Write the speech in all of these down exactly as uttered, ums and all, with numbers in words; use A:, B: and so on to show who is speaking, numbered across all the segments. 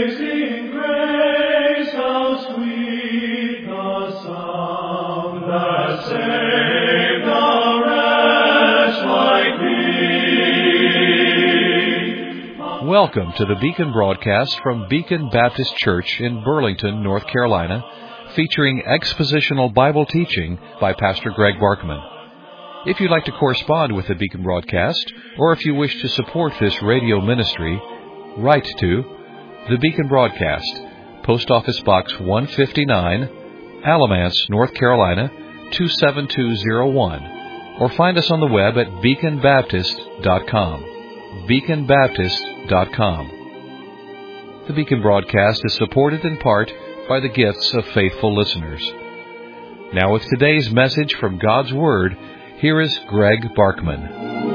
A: Amazing grace, how sweet the sound that saved a wretch like me.
B: Welcome to the Beacon broadcast from Beacon Baptist Church in Burlington, North Carolina, featuring expositional Bible teaching by Pastor Greg Barkman. If you'd like to correspond with the Beacon broadcast, or if you wish to support this radio ministry, write to the Beacon Broadcast, Post Office Box one fifty-nine, Alamance, North Carolina, two seven two zero one, or find us on the web at beacon baptist dot com. beacon baptist dot com. The Beacon broadcast is supported in part by the gifts of faithful listeners. Now with today's message from God's Word, here is Greg Barkman.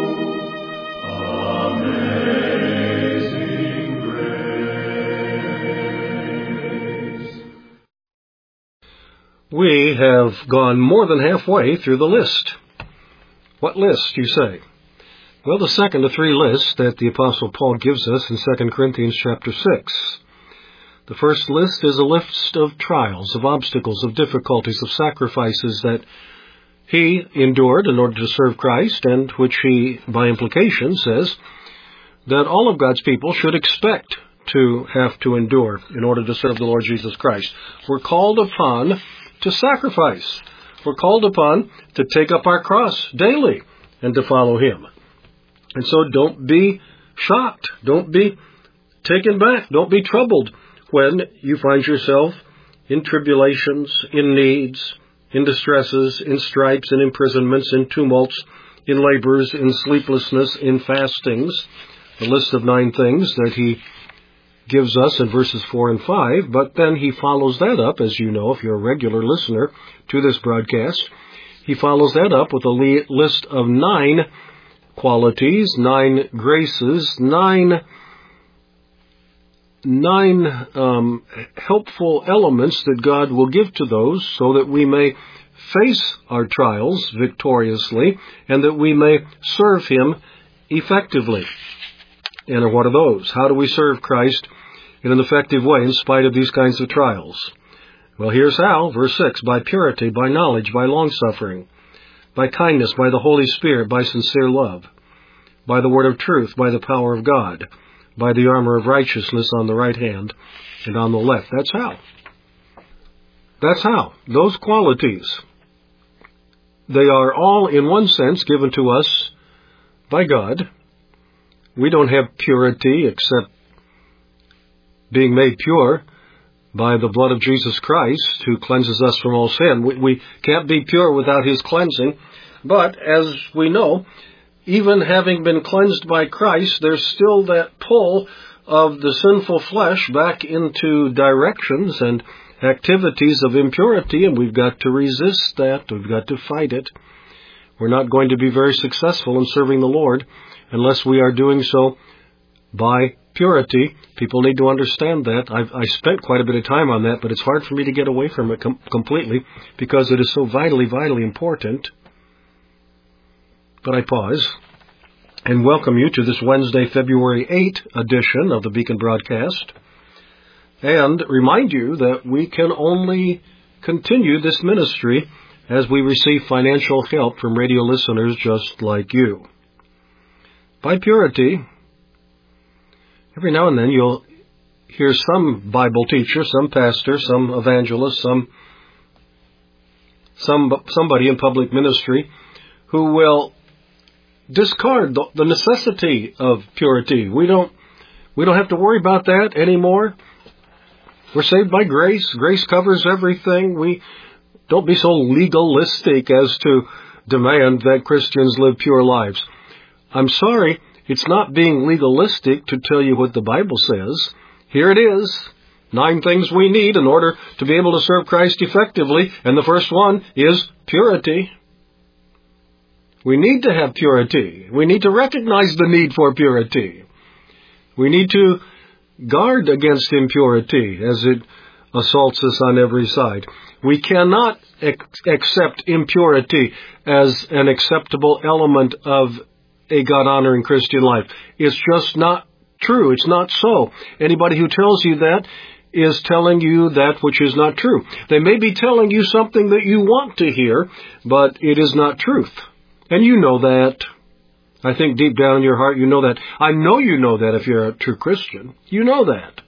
C: We have gone more than halfway through the list. What list, you say? Well, the second of three lists that the Apostle Paul gives us in Second Corinthians chapter six. The first list is a list of trials, of obstacles, of difficulties, of sacrifices that he endured in order to serve Christ, and which he, by implication, says that all of God's people should expect to have to endure in order to serve the Lord Jesus Christ. We're called upon to sacrifice. We're called upon to take up our cross daily and to follow Him. And so don't be shocked. Don't be taken back. Don't be troubled when you find yourself in tribulations, in needs, in distresses, in stripes, in imprisonments, in tumults, in labors, in sleeplessness, in fastings. A list of nine things that he gives us in verses four and five, but then he follows that up, as you know, if you're a regular listener to this broadcast, he follows that up with a list of nine qualities, nine graces, nine nine um, helpful elements that God will give to those so that we may face our trials victoriously and that we may serve Him effectively. And what are those? How do we serve Christ in an effective way in spite of these kinds of trials? Well, here's how. Verse six, by purity, by knowledge, by long-suffering, by kindness, by the Holy Spirit, by sincere love, by the word of truth, by the power of God, by the armor of righteousness on the right hand and on the left. That's how. That's how. Those qualities, they are all in one sense given to us by God. We don't have purity except being made pure by the blood of Jesus Christ, who cleanses us from all sin. We, we can't be pure without His cleansing. But, as we know, even having been cleansed by Christ, there's still that pull of the sinful flesh back into directions and activities of impurity, and we've got to resist that. We've got to fight it. We're not going to be very successful in serving the Lord unless we are doing so by purity. People need to understand that. I've I spent quite a bit of time on that, but it's hard for me to get away from it com- completely because it is so vitally, vitally important. But I pause and welcome you to this Wednesday, February eighth edition of the Beacon broadcast, and remind you that we can only continue this ministry as we receive financial help from radio listeners just like you. By purity, every now and then you'll hear some Bible teacher, some pastor, some evangelist, some, some somebody in public ministry who will discard the, the necessity of purity. We don't we don't have to worry about that anymore. We're saved by grace. Grace covers everything. We don't be so legalistic as to demand that Christians live pure lives. I'm sorry, it's not being legalistic to tell you what the Bible says. Here it is. Nine things we need in order to be able to serve Christ effectively, and the first one is purity. We need to have purity. We need to recognize the need for purity. We need to guard against impurity as it assaults us on every side. We cannot ex- accept impurity as an acceptable element of a God-honoring Christian life. It's just not true. It's not so. Anybody who tells you that is telling you that which is not true. They may be telling you something that you want to hear, but it is not truth. And you know that. I think deep down in your heart you know that. I know you know that if you're a true Christian. You know that.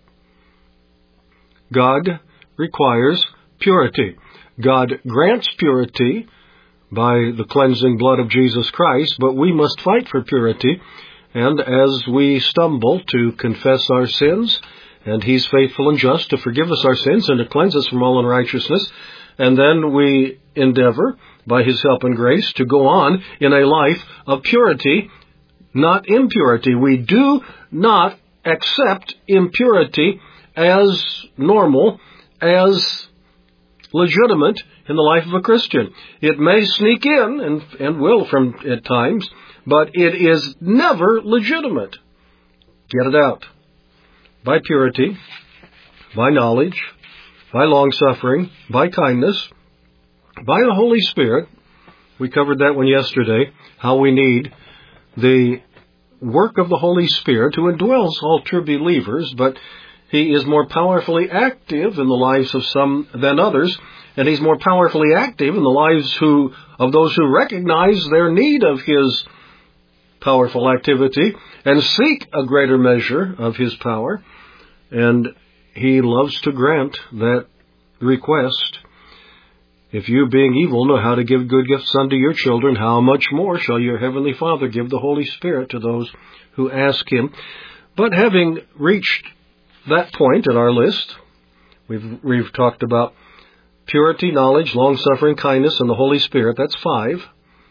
C: God requires purity. God grants purity by the cleansing blood of Jesus Christ, but we must fight for purity. And as we stumble to confess our sins, and He's faithful and just to forgive us our sins and to cleanse us from all unrighteousness, and then we endeavor, by His help and grace, to go on in a life of purity, not impurity. We do not accept impurity as normal, as legitimate in the life of a Christian. It may sneak in, and, and will from at times, but it is never legitimate. Get it out. By purity, by knowledge, by long-suffering, by kindness, by the Holy Spirit. We covered that one yesterday, how we need the work of the Holy Spirit who indwells all true believers, but He is more powerfully active in the lives of some than others, and He's more powerfully active in the lives who of those who recognize their need of His powerful activity and seek a greater measure of His power. And He loves to grant that request. If you, being evil, know how to give good gifts unto your children, how much more shall your heavenly Father give the Holy Spirit to those who ask Him? But having reached that point in our list, we've, we've talked about purity, knowledge, long-suffering, kindness, and the Holy Spirit. That's five.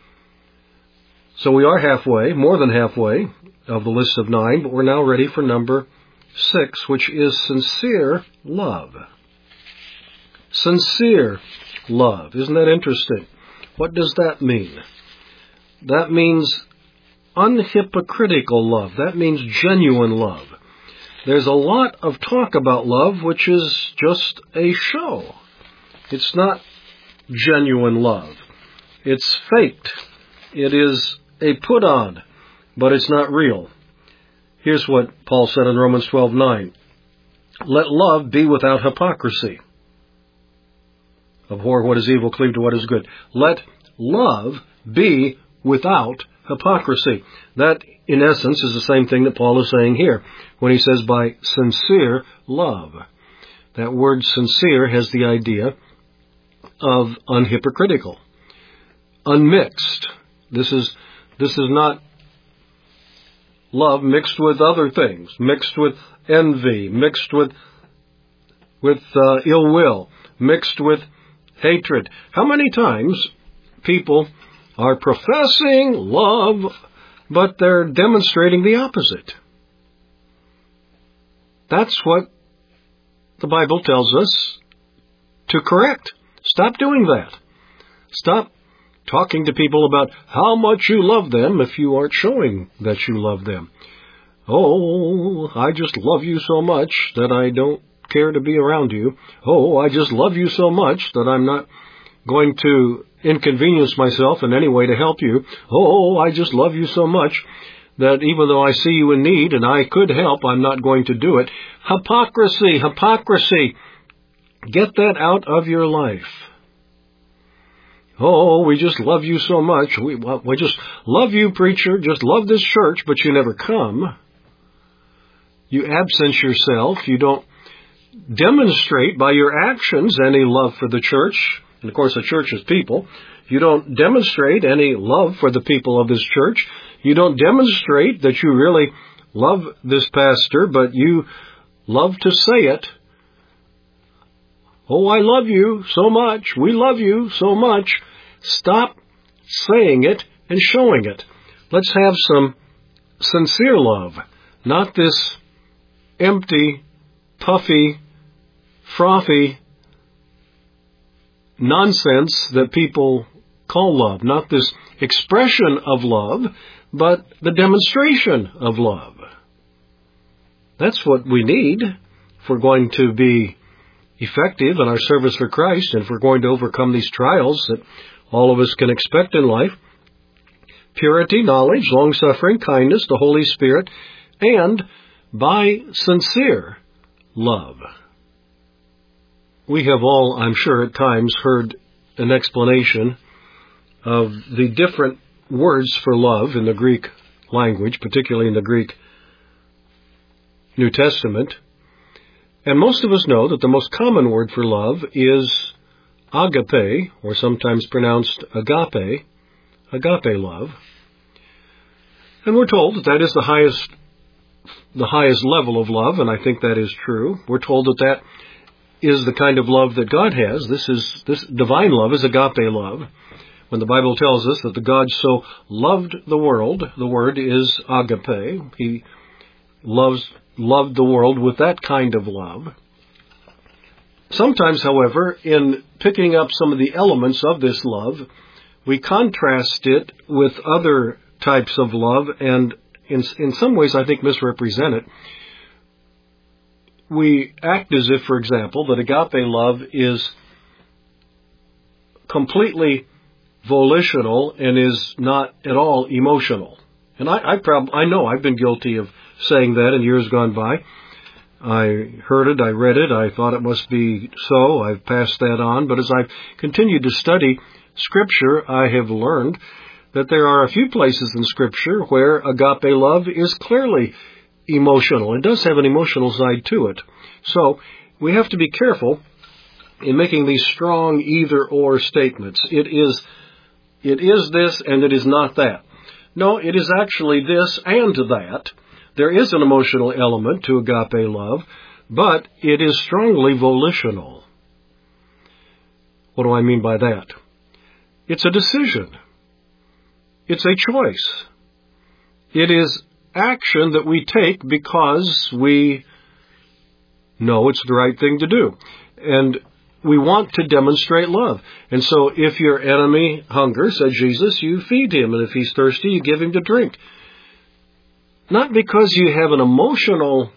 C: So we are halfway, more than halfway, of the list of nine, but we're now ready for number six, which is sincere love. Sincere love. Isn't that interesting? What does that mean? That means unhypocritical love. That means genuine love. There's a lot of talk about love, which is just a show. It's not genuine love. It's faked. It is a put-on, but it's not real. Here's what Paul said in Romans twelve nine. Let love be without hypocrisy. Abhor what is evil, cleave to what is good. Let love be without hypocrisy. That, in essence, is the same thing that Paul is saying here when he says by sincere love. That word sincere has the idea of unhypocritical, unmixed. This is this is not love mixed with other things, mixed with envy, mixed with with uh, ill will, mixed with hatred. How many times people are professing love, but they're demonstrating the opposite? That's what the Bible tells us to correct. Stop doing that. Stop talking to people about how much you love them if you aren't showing that you love them. Oh, I just love you so much that I don't care to be around you. Oh, I just love you so much that I'm not going to inconvenience myself in any way to help you. Oh, I just love you so much that even though I see you in need and I could help, I'm not going to do it. Hypocrisy, hypocrisy. Get that out of your life. Oh, we just love you so much. We, we just love you, preacher. Just love this church, but you never come. You absence yourself. You don't demonstrate by your actions any love for the church. And of course, the church is people. You don't demonstrate any love for the people of this church. You don't demonstrate that you really love this pastor, but you love to say it. Oh, I love you so much. We love you so much. Stop saying it and showing it. Let's have some sincere love, not this empty, puffy, frothy nonsense that people call love. Not this expression of love, but the demonstration of love. That's what we need if we're going to be effective in our service for Christ and if we're going to overcome these trials that all of us can expect in life. Purity, knowledge, long-suffering, kindness, the Holy Spirit, and by sincere love. We have all, I'm sure, at times heard an explanation of the different words for love in the Greek language, particularly in the Greek New Testament. And most of us know that the most common word for love is agape, or sometimes pronounced agape, agape love. And we're told that that is the highest, the highest level of love, and I think that is true. We're told that that is the kind of love that God has. This is, this divine love is agape love. When the Bible tells us that the God so loved the world, the word is agape. He loves, loved the world with that kind of love. Sometimes, however, in picking up some of the elements of this love, we contrast it with other types of love, and in, in some ways, I think, misrepresent it. We act as if, for example, that agape love is completely volitional and is not at all emotional. And I, I, prob- I know I've been guilty of saying that in years gone by. I heard it, I read it, I thought it must be so, I've passed that on. But as I've continued to study Scripture, I have learned that there are a few places in Scripture where agape love is clearly emotional. It does have an emotional side to it. So we have to be careful in making these strong either-or statements. It is, it is this and it is not that. No, it is actually this and that. There is an emotional element to agape love, but it is strongly volitional. What do I mean by that? It's a decision. It's a choice. It is action that we take because we know it's the right thing to do. And we want to demonstrate love. And so if your enemy hungers, said Jesus, you feed him. And if he's thirsty, you give him to drink. Not because you have an emotional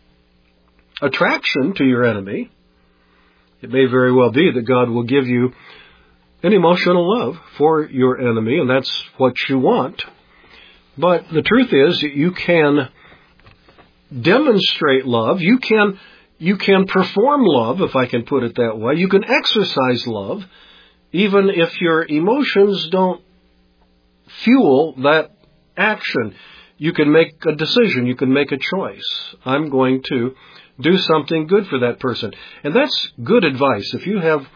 C: attraction to your enemy. It may very well be that God will give you an emotional love for your enemy, and that's what you want. But the truth is, you can demonstrate love. You can, you can perform love, if I can put it that way. You can exercise love, even if your emotions don't fuel that action. You can make a decision. You can make a choice. I'm going to do something good for that person. And that's good advice. If you have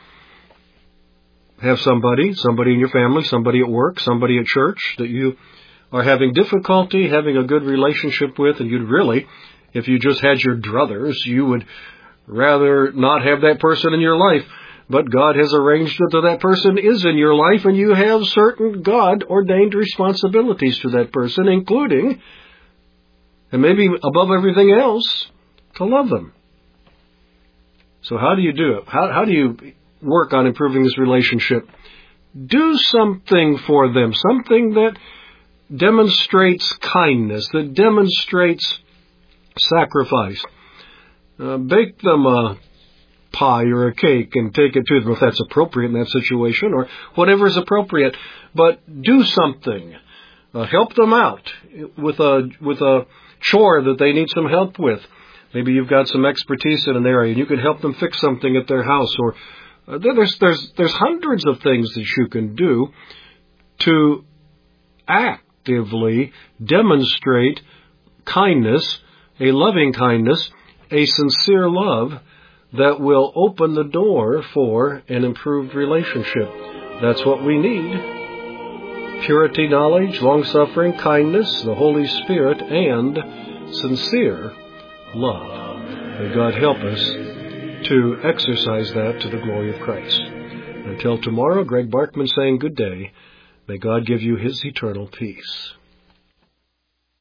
C: have somebody, somebody in your family, somebody at work, somebody at church that you are having difficulty having a good relationship with, and you'd really, if you just had your druthers, you would rather not have that person in your life. But God has arranged that that person is in your life, and you have certain God-ordained responsibilities to that person, including, and maybe above everything else, to love them. So how do you do it? How, how do you work on improving this relationship? Do something for them, something that demonstrates kindness, that demonstrates sacrifice. Uh, bake them a pie or a cake and take it to them if that's appropriate in that situation, or whatever is appropriate. But do something. Uh, help them out with a with a chore that they need some help with. Maybe you've got some expertise in an area and you can help them fix something at their house. Or uh, there's there's there's hundreds of things that you can do to actively demonstrate kindness, a loving kindness, a sincere love that will open the door for an improved relationship. That's what we need. Purity, knowledge, long-suffering, kindness, the Holy Spirit, and sincere love. May God help us to exercise that to the glory of Christ. Until tomorrow, Greg Barkman saying good day. May God give you His eternal peace.